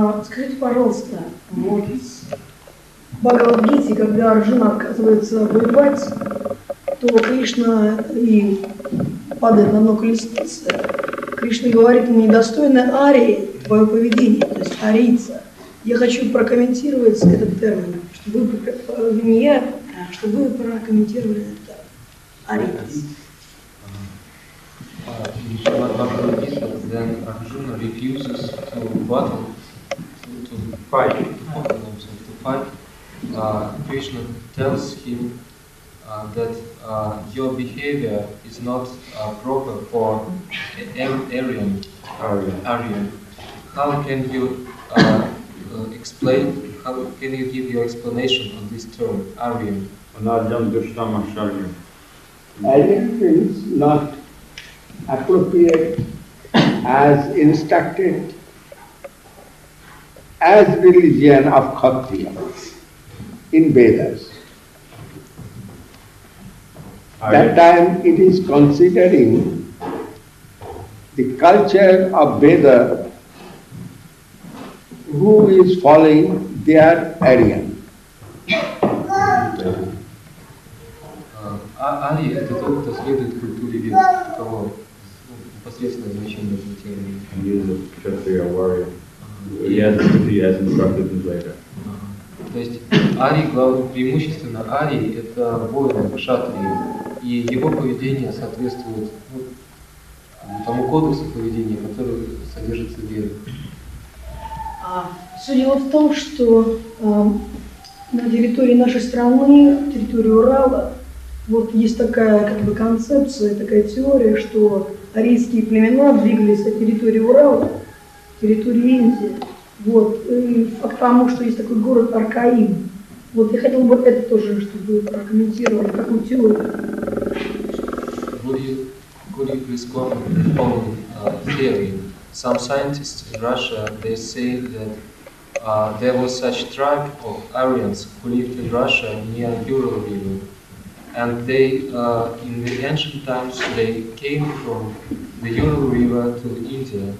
Скажите, пожалуйста, вот в Бхагавад-гите, когда Арджуна отказывается воевать, то Кришна и падает на дно колесницы. Кришна говорит ему: недостойно арии твое поведение, то есть арийца. Я хочу прокомментировать этот термин, чтобы вы, не я, чтобы вы прокомментировали это арийец. In Bhagavad Gita, then Arjuna refuses to battle, to fight. Krishna tells him that your behavior is not proper for Aryan. How can you explain? How can you give your explanation on this term, Aryan? Aryan is not appropriate as instructed as religion of Kshatriya in Vedas. That time it is considering the culture of Veda. Who is following, they are Aryan. Арий — это тот, кто следует культуре вед, таково непосредственное значение этого термина. And he is a Kshatriya warrior. He has instructed in Veda. То есть Арий, преимущественно Арий — это воин кшатрии, и его поведение соответствует тому кодексу поведения, который содержится в Ведах. Все дело в том, что на территории нашей страны, территории Урала, вот есть такая концепция, такая теория, что арийские племена двигались от территории Урала к территории Индии. Вот. И факт тому, что есть такой город Аркаим. Вот я хотел бы это тоже, чтобы вы прокомментировали, такую теорию. Could you please comment on the following theory? Some scientists in Russia, they say that there was such tribe of Aryans who lived in Russia near Ural River. And they, in the ancient times, they came from the Ural River to India.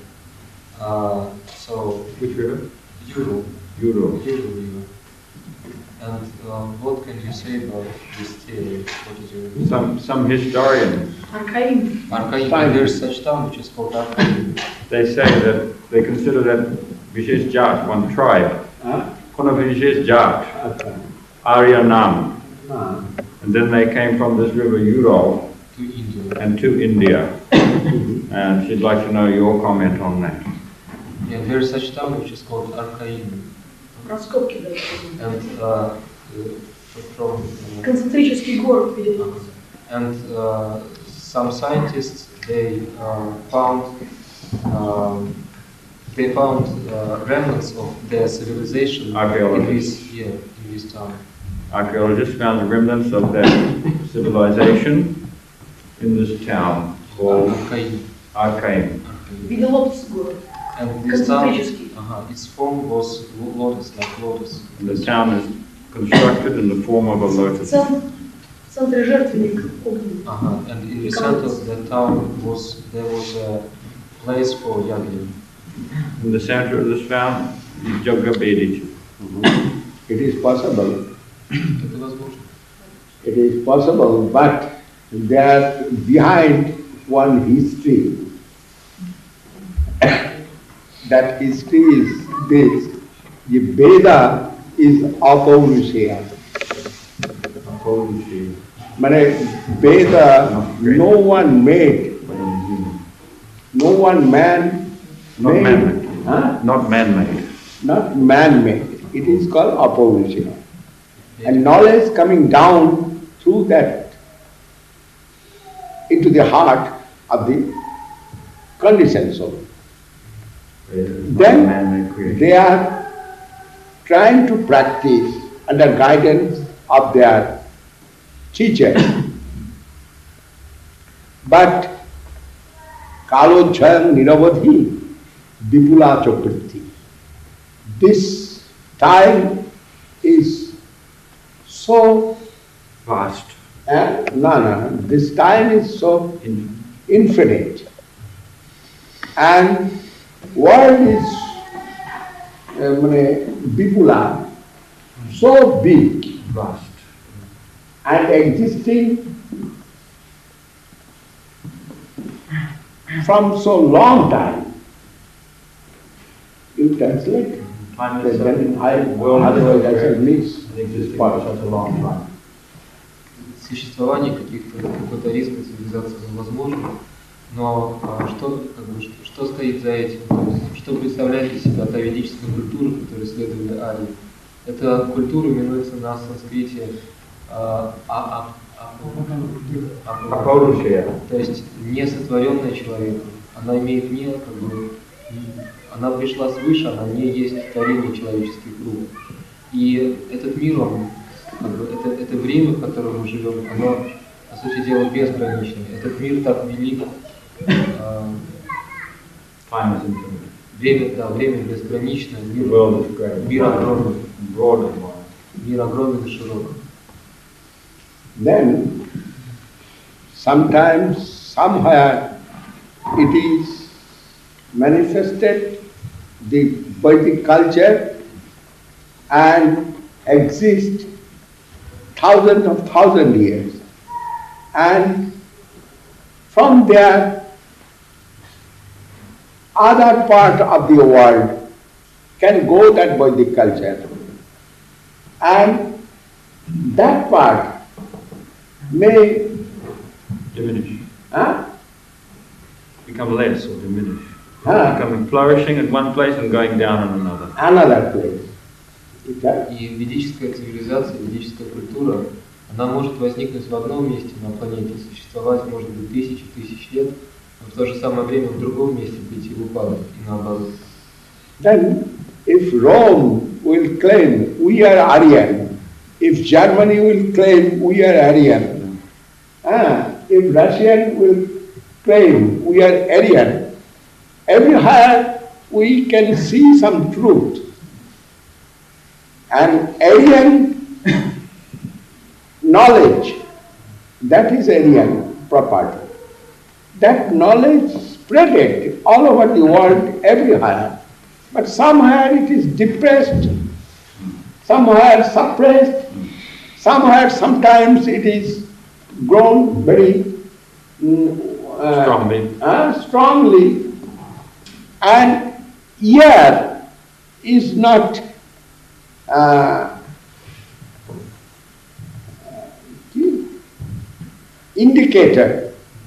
So which river? Ural. Ural. Ural River. And what can you say about this theory? What is your Some historians. Аркаим. Arkaim. There's such town which is called Arkaim. They say that they consider that Vishesh Jat, one tribe, one of Vishesh Jat, Aryanam. And then they came from this river Ural To India. and to India. And she'd like to know your comment on that. Yeah, there's such town which is called Arkaim. Раскопки, да. And from Концентрический город перед and some scientists they found remnants of their civilization in this town. Archaeologists found remnants of that civilization in this town called Arkaim. виде лотос город. And this town, Концентрический. its form was lotus, like lotus. And the town is constructed in the form of a lotus. В центре жертвенник огненный. And in the center of the town there was a place for yagya. In the center of this town is Jagabediji. It is possible. Это возможно. It is possible, but there behind one history. That history is this: the Veda is Apaurushaya. Veda, no one made, no one man made. Not man-made. Not man-made. It is called Apaurushaya. And knowledge coming down through that into the heart of the conditioned soul. Then they are trying to practice under guidance of their teacher. But Kalojhayam Niravadhi Vipula Chaprithi. This time is so Vast. This time is so infinite. And world is Vipula, so big Vast. and existing from so long time. You translate? Timeless. Then I, World otherwise I shall miss existing this for part. such a long time. Существование какой-то риска цивилизации возможно, но что стоит за этим? То есть, что представляет из себя та ведическая культура, которой следовали арии? Эта культура именуется на санскрите Апорушия. то есть не сотворенная человеком. Она имеет не она пришла свыше, она не есть творение человеческих рук. И этот мир, он это время, в котором мы живем, оно, по сути дела, безграничное. Этот мир так велик. Time is infinite. Время безграничное. The world is great. Мир огромный. Broad and wide. Мир огромен и широк. Then, sometimes, somewhere, it is manifested, the Vedic culture, and exists thousands of years. And from there, other part of the world can go that Vedic culture. And that part may Diminish. huh? Become less or diminish. Huh? Becoming flourishing at one place and going down in another. Another place. Okay? И ведическая цивилизация, ведическая культура, она может возникнуть в одном месте на планете, существовать, может быть, тысяч лет, но в то же самое время в другом месте прийти в упадок и наоборот. Then, if Rome will claim we are Aryan, if Germany will claim we are Aryan, if Russian will claim we are Aryan, everywhere we can see some truth. And Aryan knowledge, that is Aryan property. That knowledge spreaded all over the world, everywhere. But somewhere it is depressed, somewhere suppressed, somewhere sometimes it is grown very strongly, and here is not indicator.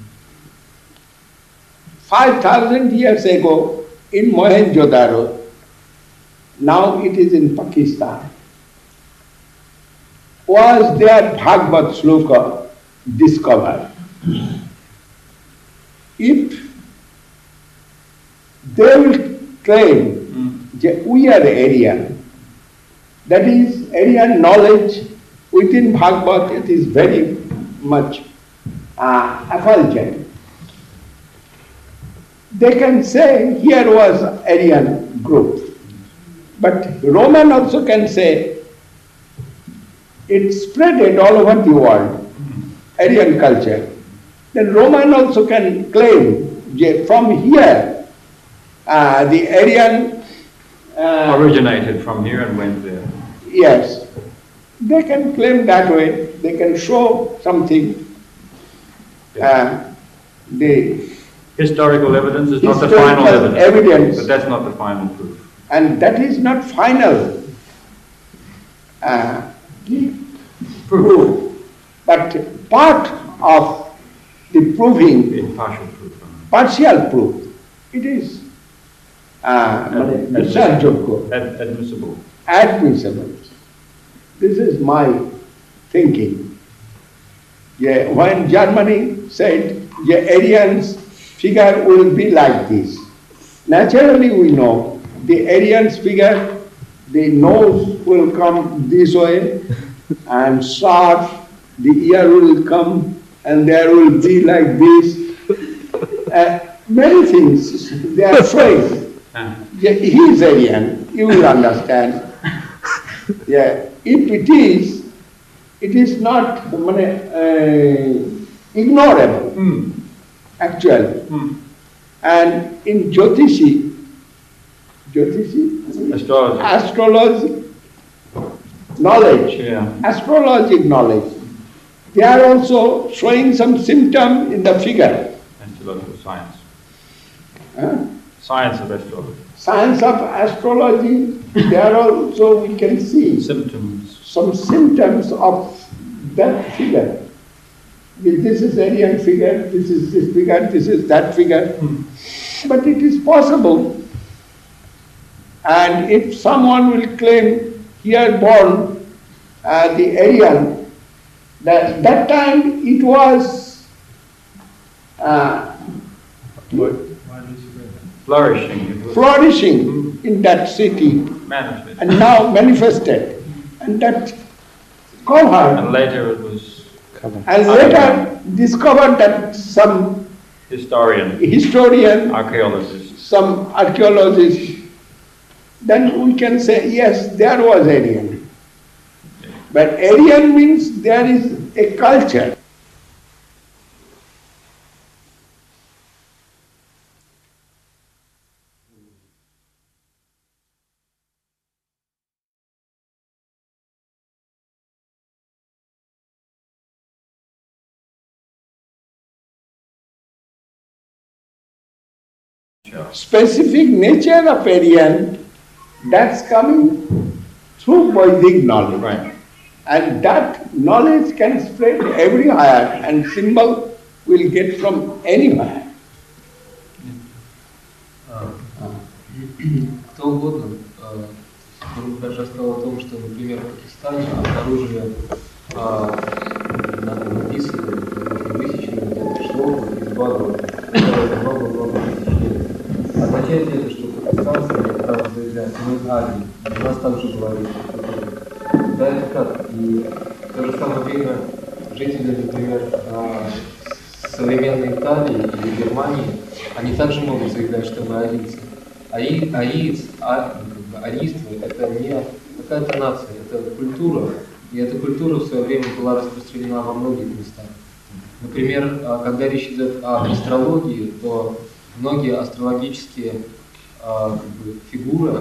5,000 years ago in Mohenjo-daro, now it is in Pakistan, was their Bhagavad Shloka discovered. If they will claim that we are Aryan, that is Aryan knowledge within Bhagavad, it is very much effulgent. They can say here was Aryan group, but Roman also can say it spreaded all over the world, Aryan culture. Then Roman also can claim from here the Aryan originated from here and went there. Yes, they can claim that way. They can show something. The historical evidence is not the historical final evidence. But that's not the final proof. And that is not final proof, but part of the proving, In partial proof. partial proof. It is Admissible. admissible. This is my thinking. Yeah, when Germany said the Aryans figure will be like this, naturally we know the Aryans figure, the nose will come this way and sharp, the ear will come and there will be like this. Many things they are showing. Yeah, he is Aryan, you will understand. Yeah, if it is not ignorable, actually. And in Jyotishi, Jyotishi? Astrology. Astrology knowledge, Yeah. astrologic knowledge. They are also showing some symptom in the figure. Astrological science. Huh? Science of astrology. Science of astrology, there also we can see Symptoms. some symptoms of that figure. This is Aryan figure, this is this figure, this is that figure. But it is possible. And if someone will claim he had born the Aryan, that time it was Flourishing. It was flourishing in that city manifest. and now manifested. And that covered. And later it was And later discovered that some historian, historian, archaeologist. some archaeologist, then we can say, yes, there was Aryan. But Aryan means there is a culture. Specific nature of Aryan, that's coming through Vedic knowledge. Right. And that knowledge can spread everywhere and symbol will get from anywhere. Кто угодно, грубо рассказал о том, что, например, в Пакистане обнаружили написанные, высеченные где-то шлоку из Бхагавата, которые много-много тысяч лет. Означает ли это, что пакистанцы, когда заявляют, мы Арии, у нас также говорит, да, это так. И в то же самое время жители, например, современной Италии или Германии, они также могут заявлять, что мы арийцы. Арийство – это не какая-то нация, это культура. И эта культура в свое время была распространена во многих местах. Например, когда речь идет об астрологии, то многие астрологические фигуры,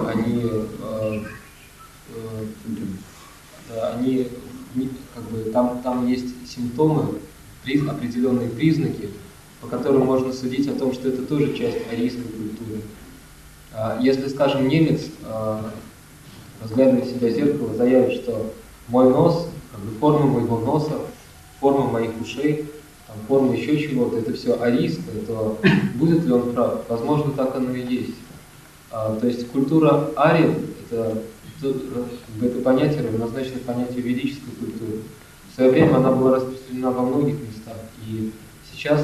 там есть симптомы, определенные признаки, по которым можно судить о том, что это тоже часть арийской культуры. Если, скажем, немец, разглядывая себя в зеркало, заявит, что мой нос, форма моего носа, форма моих ушей, форма еще чего-то, это все арийское, то будет ли он прав? Возможно, так оно и есть. То есть культура ариев, это понятие равнозначно понятию ведической культуры. В свое время она была распространена во многих местах, и сейчас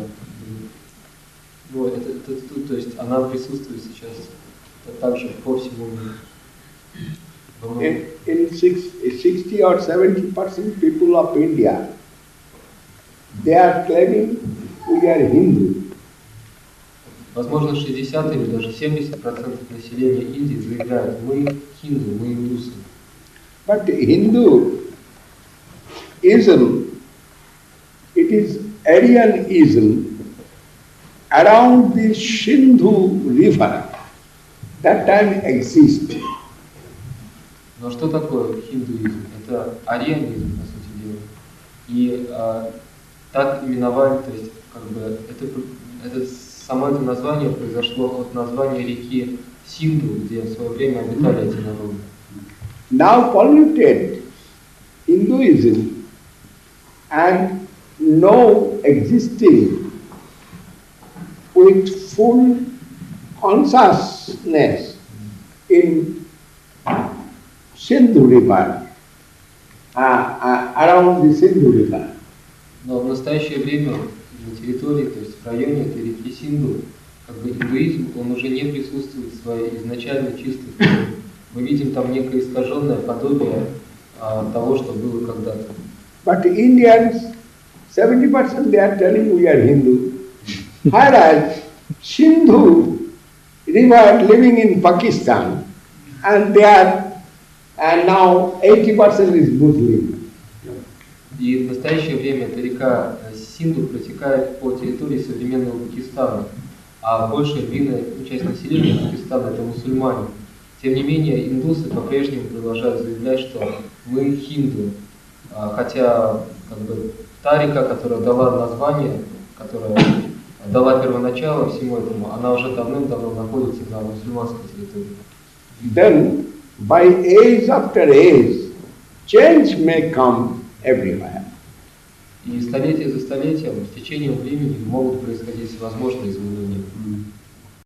то есть она присутствует сейчас также по всему миру. In 60 or 70% people of India, they are claiming we are Hindu. Возможно, 60 или даже 70% населения Индии заявляют, мы хинду, мы индусы. But Hinduism, it is Aryanism around the Sindhu river. That time exists. Но что такое хиндуизм? Это арианизм, по сути дела. И так именовали, то есть само это название произошло от названия реки Синду, где в свое время обитали эти народы. Now polluted Hinduism and no existing with full consciousness in Sindhu river, around the Sindhu river. Но в настоящее время на территории, то есть в районе этой реки Синду, индуизм, он уже не присутствует в своей изначально чистой форме. Мы видим там некое искаженное подобие того, что было когда-то. But Indians, 70% they are telling we are Hindu, whereas Sindhu river living in Pakistan, and they are, and now 80% is Muslim. И в настоящее время эта река Синду протекает по территории современного Пакистана, а большая львиная часть населения Пакистана это мусульмане. Тем не менее, индусы по-прежнему продолжают заявлять, что мы хинду, хотя как бы та река, которая дала название, которая дала первоначало всему этому, она уже давным-давно находится на мусульманской территории. Then, by age after age, change may come everywhere. И столетие за столетием, с течением времени могут происходить всевозможные изменения.